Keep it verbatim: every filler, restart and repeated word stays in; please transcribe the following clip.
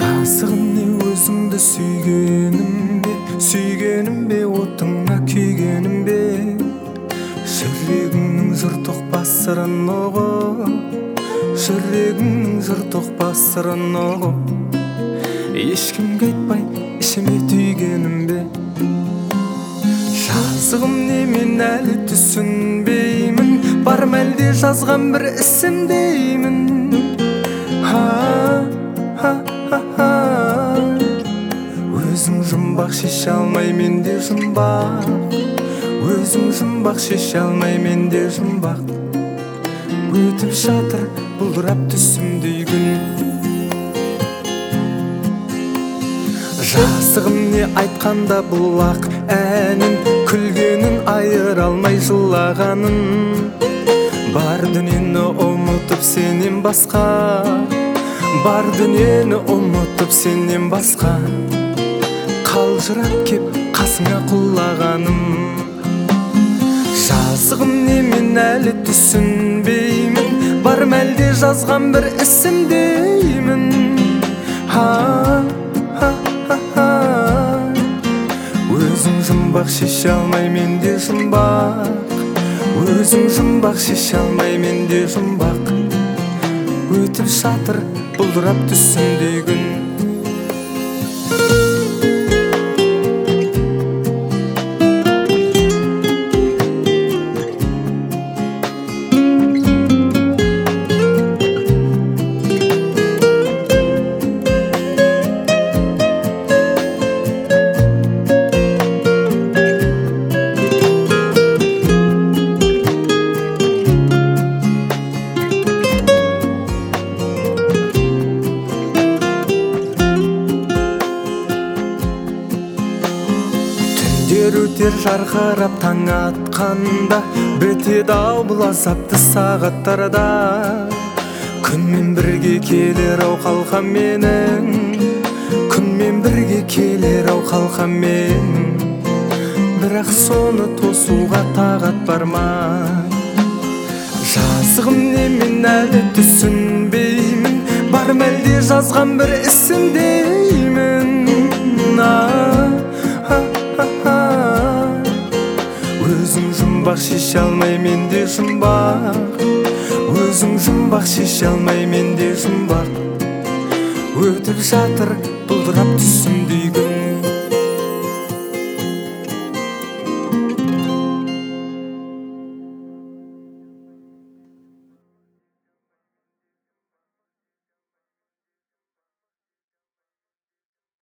Жазығым не өзіңді сүйгенім бе, сүйгенім бе, отыңа күйгенім бе. Жүрегіңнің жырт ұқпас сырын ұғып, жүрегіңнің жырт ұқпас сырын ұғып, ешкімге айтпай ішіме түйгенім бе. Жазығым не, мен әлі түсінбеймін, бар ма әлде жазған бір ісімдеймін. Өзің жұмбақ шеше алмай менде жұмбақ, өзің жұмбақ шеше алмай менде жұмбақ. Өтіп жатыр бұлдырап түсімдей күн. Жазығым не, айтқанда бұлақ әнін, күлгенін айыра алмай жылағанын. Бар дүниені ұмытып сенен басқа, бар дүниені ұмытып сенен басқа, қалжырап кеп қасыңа құлағаным. Жазығым не, мен әлі түсінбеймін, бар ма әлде жазған бір ісімдеймін. Өзің жұмбақ шеше алмай менде жұмбақ, өзің жұмбақ шеше алмай менде жұмбақ. Өтіп жатыр бұлдырап түсімдей күн. Түндер өтер жарқырап таң атқанда, бітеді ау бұл азапты сағаттарда. Күнмен бірге келер ау қалқам менің, күнмен бірге келер ау қалқам менің. Бірақ соны тосуға тағат бар ма? Жазығым не, мен әлі түсінбеймін, бар ма әлде жазған бір ісімдеймін. Өзің жұмбақ шеше алмай менде жұмбақ, өзің жұмбақ шеше алмай менде жұмбақ. Өтіп жатыр бұлдырап түсімдей